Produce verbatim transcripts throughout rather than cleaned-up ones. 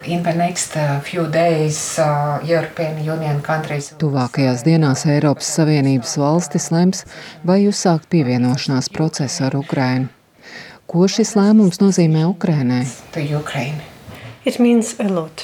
In the next uh, few days, uh, European Union countries. Tuvākajās dienās Eiropas Savienības valstis lems, vai uzsākt pievienošanās procesu ar Ukrainu. Ko šis lēmums nozīmē Ukrainai? To Ukraine. It means a lot.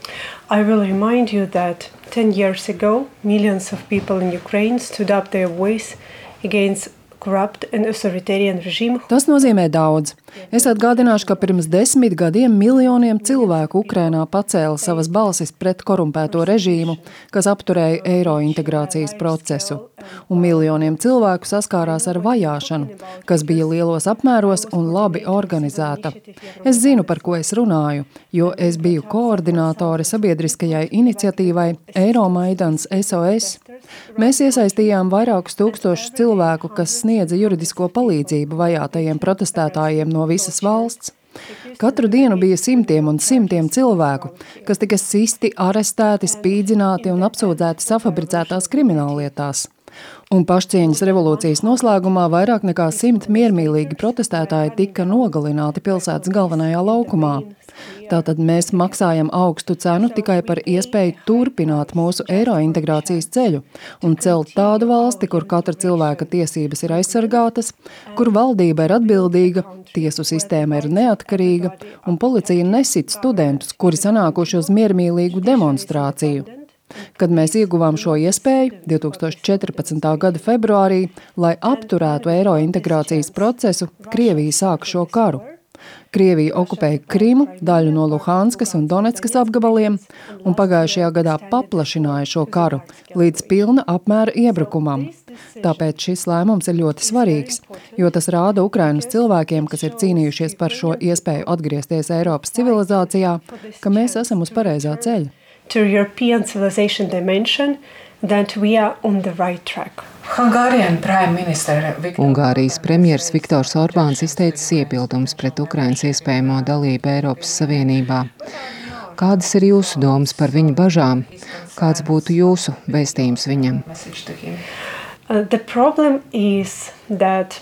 I will remind you that ten years ago, millions of people in Ukraine stood up their voice against corrupt and authoritarian regime. Tas nozīmē daudz. Es atgādināšu, ka pirms desmit gadiem miljoniem cilvēku Ukrainā pacēla savas balsis pret korumpēto režīmu, kas apturēja eiro integrācijas procesu. Un miljoniem cilvēku saskārās ar vajāšanu, kas bija lielos apmēros un labi organizēta. Es zinu, par ko es runāju, jo es biju koordinātore sabiedriskajai iniciatīvai Eiromaidans S O S. Mēs iesaistījām vairākus tūkstošus cilvēku, kas sniedza juridisko palīdzību vajātajiem protestētājiem no visas valsts. Katru dienu bija simtiem un simtiem cilvēku, kas tika sisti, arestēti, spīdzināti un apsūdzēti safabricētās krimināllietās. Un pašcieņas revolūcijas noslēgumā vairāk nekā simt miermīlīgi protestētāji tika nogalināti pilsētas galvenajā laukumā. Tātad mēs maksājam augstu cenu tikai par iespēju turpināt mūsu eirointegrācijas ceļu un celt tādu valsti, kur katra cilvēka tiesības ir aizsargātas, kur valdība ir atbildīga, tiesu sistēma ir neatkarīga un policija nesit studentus, kuri sanākuši uz miermīlīgu demonstrāciju. Kad mēs ieguvām šo iespēju divs tūkstoši četrpadsmitā gada februārī, lai apturētu eirointegrācijas procesu, Krievija sāka šo karu. Krievija okupēja Krimu, daļu no Luhanskas un Donetskas apgabaliem, un pagājušajā gadā paplašināja šo karu līdz pilna apmēra iebrukumam. Tāpēc šis lēmums ir ļoti svarīgs, jo tas rāda Ukrainas cilvēkiem, kas ir cīnījušies par šo iespēju atgriezties Eiropas civilizācijā, ka mēs esam uz pareizā ceļa. To European civilization dimension, that we are on the right track. Ungārijas premjers Viktors Orbāns izteicis iebildumus pret Ukrainas iespējamo dalību Eiropas Savienībā. Kādas ir jūsu domas par viņa bažām? Kāds būtu jūsu vēstījums viņam? Uh, the problem is that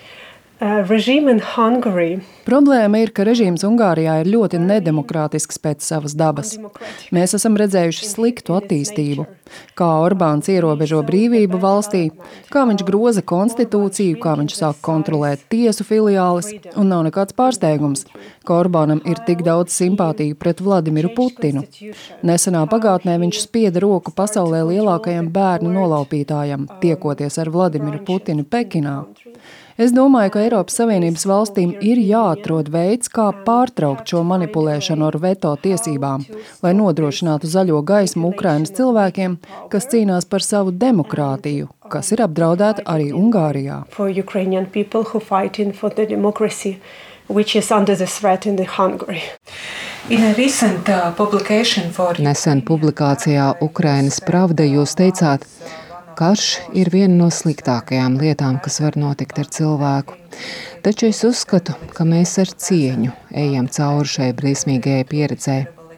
uh, regime in Hungary. Problēma ir, ka režīms Ungārijā ir ļoti nedemokrātisks pēc savas dabas. Mēs esam redzējuši sliktu attīstību, kā Orbāns ierobežo brīvību valstī, kā viņš groza konstitūciju, kā viņš sāk kontrolēt tiesu filiāles, un nav nekāds pārsteigums, ka Orbānam ir tik daudz simpātiju pret Vladimiru Putinu. Nesenā pagātnē viņš spieda roku pasaulē lielākajam bērnu nolaupītājam, tiekoties ar Vladimiru Putinu Pekinā. Es domāju, ka Eiropas Savienības valstīm ir jāatrod veids, kā pārtraukt šo manipulēšanu ar veto tiesībām, lai nodrošinātu zaļo gaismu Ukrainas cilvēkiem, kas cīnās par savu demokrātiju, kas ir apdraudēta arī Ungārijā. For Ukrainian people who fighting for the democracy, which is under the threat in the Hungary. In a recent uh, publication for Nesen publikācijā Ukrainas Pravda jūs teicāt, karš ir viena no sliktākajām lietām, kas var notikt ar cilvēku. Taču es uzskatu, ka mēs ar cieņu ejam cauri šai briesmīgajai pieredzē.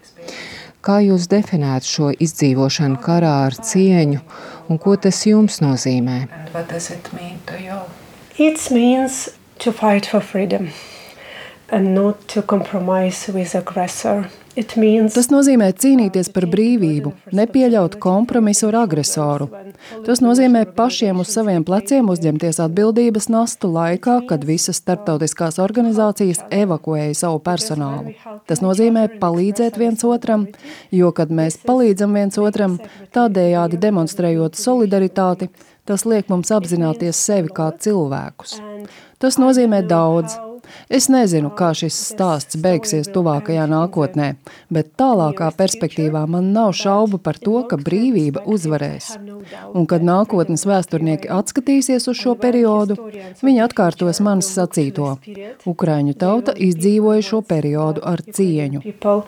Kā jūs definētu šo izdzīvošanu karā ar cieņu un ko tas jums nozīmē? What does it mean to you? It means to fight for freedom and not to compromise with aggressor. It means Tas nozīmē cīnīties par brīvību, nepieļaut kompromisu ar agresoru. Tas nozīmē pašiem uz saviem pleciem uzņemties atbildības nastu laikā, kad visas starptautiskās organizācijas evakuēja savu personālu. Tas nozīmē palīdzēt viens otram, jo, kad mēs palīdzam viens otram, tādējādi demonstrējot solidaritāti, tas liek mums apzināties sevi kā cilvēkus. Tas nozīmē daudz. Es nezinu, kā šis stāsts beigsies tuvākajā nākotnē, bet tālākā perspektīvā man nav šaubu par to, ka brīvība uzvarēs. Un kad nākotnes vēsturnieki atskatīsies uz šo periodu, viņi atkārtos manis sacīto. Ukraiņu tauta izdzīvoja šo periodu ar cieņu.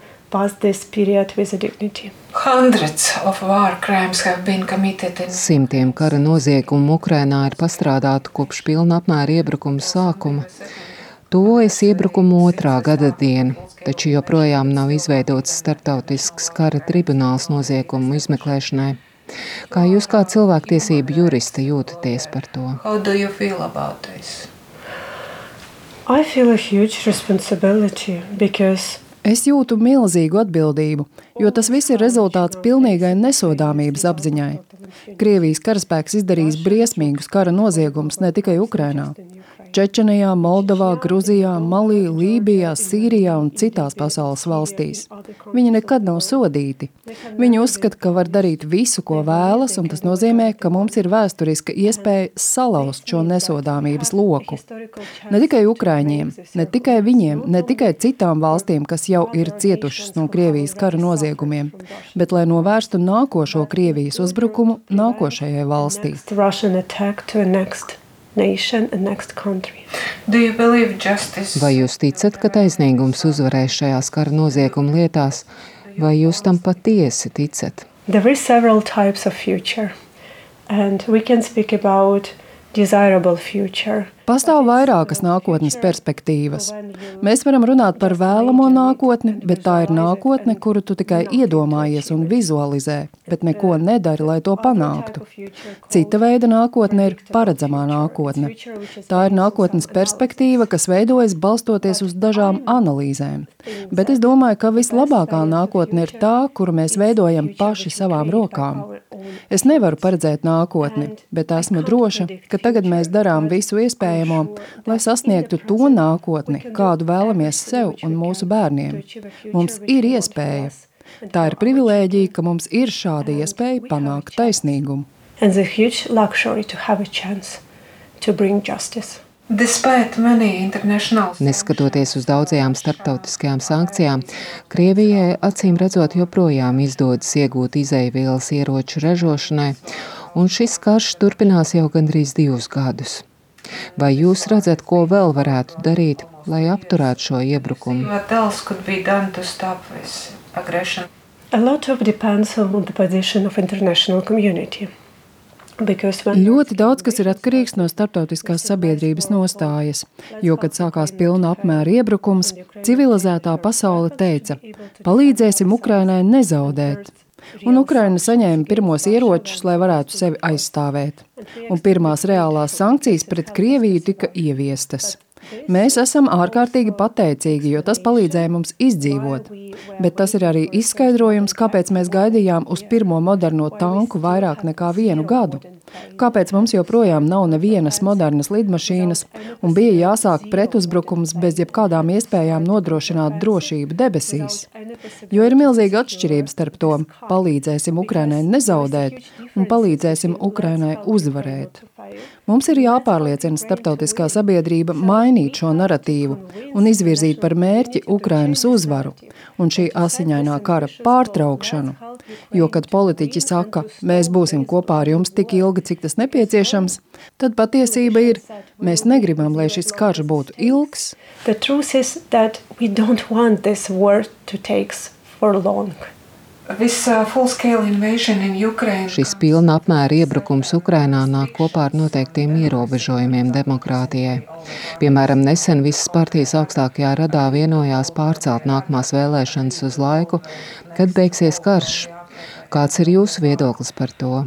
Simtiem kara noziegumu Ukrainā ir pastrādāti kopš pilna apmēra iebrukuma sākuma. Tuvojas iebrukumu otrā gada diena, taču joprojām nav izveidots starptautisks kara tribunāls noziegumu izmeklēšanai. Kā jūs kā cilvēktiesību juriste jūtaties par to? How do you feel about this? I feel a huge responsibility because Es jūtu milzīgu atbildību, jo tas viss ir rezultāts pilnīgai nesodāmības apziņai. Krievijas karaspēks izdarījis briesmīgus kara noziegumus ne tikai Ukrainā. Čečenijā, Moldovā, Gruzijā, Malī, Lībijā, Sīrijā un citās pasaules valstīs. Viņi nekad nav sodīti. Viņi uzskata, ka var darīt visu, ko vēlas, un tas nozīmē, ka mums ir vēsturiska iespēja salauzt šo nesodāmības loku. Ne tikai ukraiņiem, ne tikai viņiem, ne tikai citām valstīm, kas jau ir cietušas no Krievijas kara noziegumiem, bet lai novērstu nākošo Krievijas uzbrukumu nākošajai valstī. Nation and next country. Do you believe justice? Vai jūs ticat, ka taisnīgums uzvarēs šajās kara nozieguma lietās, vai jūs tam patiesi ticat? There are several types of future, and we can speak about desirable future. Pastāv vairākas nākotnes perspektīvas. Mēs varam runāt par vēlamo nākotni, bet tā ir nākotne, kuru tu tikai iedomājies un vizualizē, bet neko nedari, lai to panāktu. Cita veida nākotne ir paredzamā nākotne. Tā ir nākotnes perspektīva, kas veidojas balstoties uz dažām analīzēm. Bet es domāju, ka vislabākā nākotne ir tā, kuru mēs veidojam paši savām rokām. Es nevaru paredzēt nākotni, bet esmu droša, ka tagad mēs darām visu iespējamo, lai sasniegtu to nākotni, kādu vēlamies sev un mūsu bērniem. Mums ir iespēja. Tā ir privilēģija, ka mums ir šāda iespēja panākt taisnīgumu. And the huge luxury to have a chance to bring justice. Neskatoties uz daudzajām starptautiskajām sankcijām, Krievijai acīm redzot joprojām izdodas iegūt izeivielas ieroču ražošanai, un šis karš turpinās jau gandrīz divus gadus. Vai jūs redzat, ko vēl varētu darīt, lai apturētu šo iebrukumu? A lot of depends on the position of international community. Ļoti daudz, kas ir atkarīgs no starptautiskās sabiedrības nostājas, jo, kad sākās pilna apmēra iebrukums, civilizētā pasaule teica, palīdzēsim Ukrainai nezaudēt. Un Ukraina saņēma pirmos ieročus, lai varētu sevi aizstāvēt. Un pirmās reālās sankcijas pret Krieviju tika ieviestas. Mēs esam ārkārtīgi pateicīgi, jo tas palīdzēja mums izdzīvot. Bet tas ir arī izskaidrojums, kāpēc mēs gaidījām uz pirmo moderno tanku vairāk nekā vienu gadu. Kāpēc mums joprojām nav nevienas modernas lidmašīnas un bija jāsāk pretuzbrukums bez jebkādām iespējām nodrošināt drošību debesīs. Jo ir milzīga atšķirība starp to palīdzēsim Ukrainai nezaudēt un palīdzēsim Ukrainai uzvarēt. Mums ir jāpārliecina starptautiskā sabiedrība mainīt šo naratīvu un izvirzīt par mērķi Ukrainas uzvaru un šī asiņainā kara pārtraukšanu. Jo, kad politiķi saka, mēs būsim kopā ar jums tik ilgi, cik tas nepieciešams, tad patiesība ir, mēs negribam, lai šis karš būtu ilgs. The truth is that we don't want this war to take for long. Šis pilna apmēra iebrukums Ukrainā nāk kopā ar noteiktiem ierobežojumiem demokrātijai. Piemēram, nesen visas partijas augstākajā radā vienojās pārcelt nākamās vēlēšanas uz laiku, kad beigsies karš. Kāds ir jūsu viedoklis par to?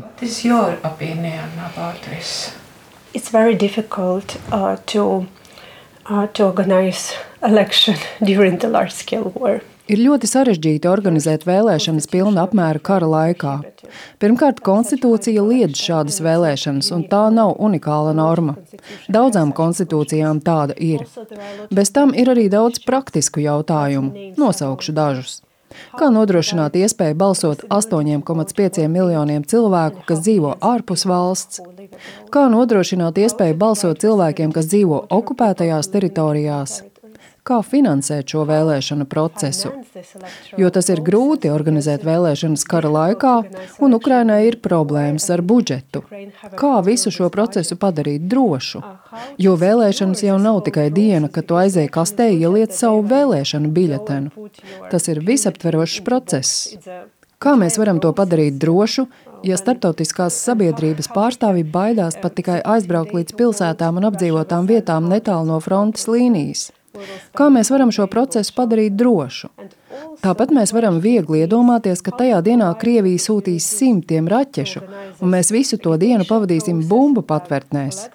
It's very difficult uh, to, uh, to organize election during the large-scale war. Ir ļoti sarežģīti organizēt vēlēšanas pilna apmēra kara laikā. Pirmkārt, konstitūcija liedz šādas vēlēšanas, un tā nav unikāla norma. Daudzām konstitūcijām tāda ir. Bez tam ir arī daudz praktisku jautājumu. Nosaukšu dažus. Kā nodrošināt iespēju balsot astoņi komats pieci miljoniem cilvēku, kas dzīvo ārpus valsts? Kā nodrošināt iespēju balsot cilvēkiem, kas dzīvo okupētajās teritorijās? Kā finansēt šo vēlēšanu procesu? Jo tas ir grūti organizēt vēlēšanas kara laikā, un Ukrainai ir problēmas ar budžetu. Kā visu šo procesu padarīt drošu? Jo vēlēšanas jau nav tikai diena, kad tu aizēji kastē ieliec savu vēlēšanu biļetenu. Tas ir visaptverošs process. Kā mēs varam to padarīt drošu, ja starptautiskās sabiedrības pārstāvji baidās pat tikai aizbraukt līdz pilsētām un apdzīvotām vietām netālu no frontes līnijas? Kā mēs varam šo procesu padarīt drošu? Tāpat mēs varam viegli iedomāties, ka tajā dienā Krievija sūtīs simtiem raķešu, un mēs visu to dienu pavadīsim bumbu patvērtnēs.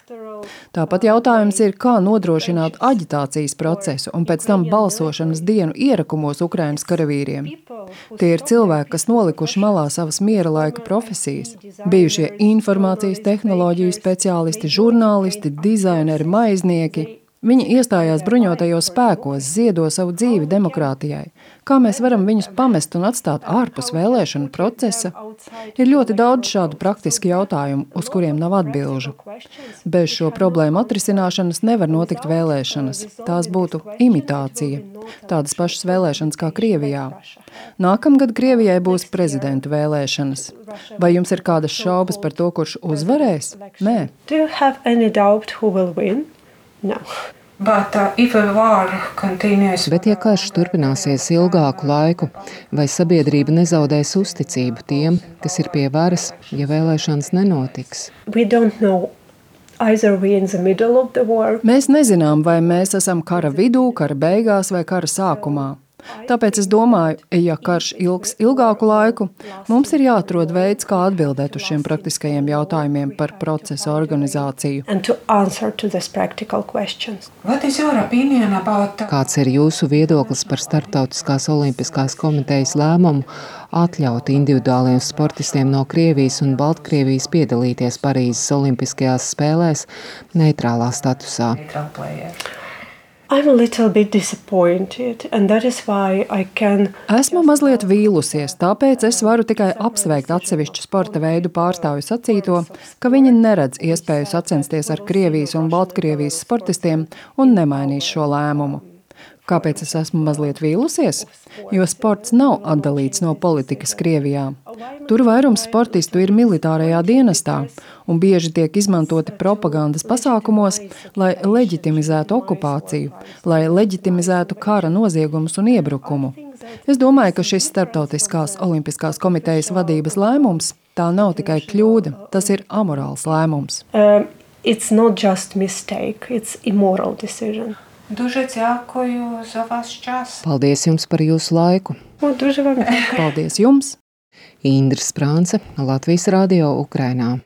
Tāpat jautājums ir, kā nodrošināt aģitācijas procesu un pēc tam balsošanas dienu ierakumos Ukrainas karavīriem. Tie ir cilvēki, kas nolikuši malā savas miera laika profesijas. Bijušie informācijas tehnoloģiju speciālisti, žurnālisti, dizaineri, maiznieki. Viņi iestājās bruņotajos spēkos, ziedo savu dzīvi demokrātijai. Kā mēs varam viņus pamest un atstāt ārpus vēlēšanu procesa? Ir ļoti daudz šādu praktisku jautājumu, uz kuriem nav atbilžu. Bez šo problēmu atrisināšanas nevar notikt vēlēšanas. Tās būtu imitācija. Tādas pašas vēlēšanas kā Krievijā. Nākamgad Krievijai būs prezidentu vēlēšanas. Vai jums ir kādas šaubas par to, kurš uzvarēs? Nē. Do you have any doubt who will win? No. But, uh, if a war continues... Bet, ja karš turpināsies ilgāku laiku, vai sabiedrība nezaudēs uzticību tiem, kas ir pie varas, ja vēlēšanas nenotiks? We don't know. Either we in the middle of the war. Mēs nezinām, vai mēs esam kara vidū, kara beigās vai kara sākumā. Tāpēc es domāju, ja karš ilgs ilgāku laiku, mums ir jāatrod veids, kā atbildēt uz šiem praktiskajiem jautājumiem par procesu organizāciju. And to answer to these practical questions. What is your opinion about... Kāds ir jūsu viedoklis par Starptautiskās olimpiskās komitejas lēmumu atļaut individuāliem sportistiem no Krievijas un Baltkrievijas piedalīties Parīzes olimpiskajās spēlēs neitrālā statusā? Neutral players? I'm a little bit disappointed, and that is why I can... Esmu mazliet vīlusies, tāpēc es varu tikai apsveikt atsevišķu sporta veidu pārstāvju sacīto, ka viņi neredz iespēju sacensties ar Krievijas un Baltkrievijas sportistiem un nemainīs šo lēmumu. Kāpēc es esmu mazliet vīlusies? Jo sports nav atdalīts no politikas Krievijā. Tur vairums sportistu ir militārajā dienestā un bieži tiek izmantoti propagandas pasākumos, lai leģitimizētu okupāciju, lai leģitimizētu kara noziegumus un iebrukumu. Es domāju, ka šis Starptautiskās olimpiskās komitejas vadības lēmums tā nav tikai kļūda, tas ir amorāls lēmums. Um, it's not just mistake, it's immoral decision. Дуже дякую за ваш час. Paldies jums par jūsu laiku. О, дуже вам дякую. Paldies jums! Indra Sprānce, Latvijas radio Ukrainā.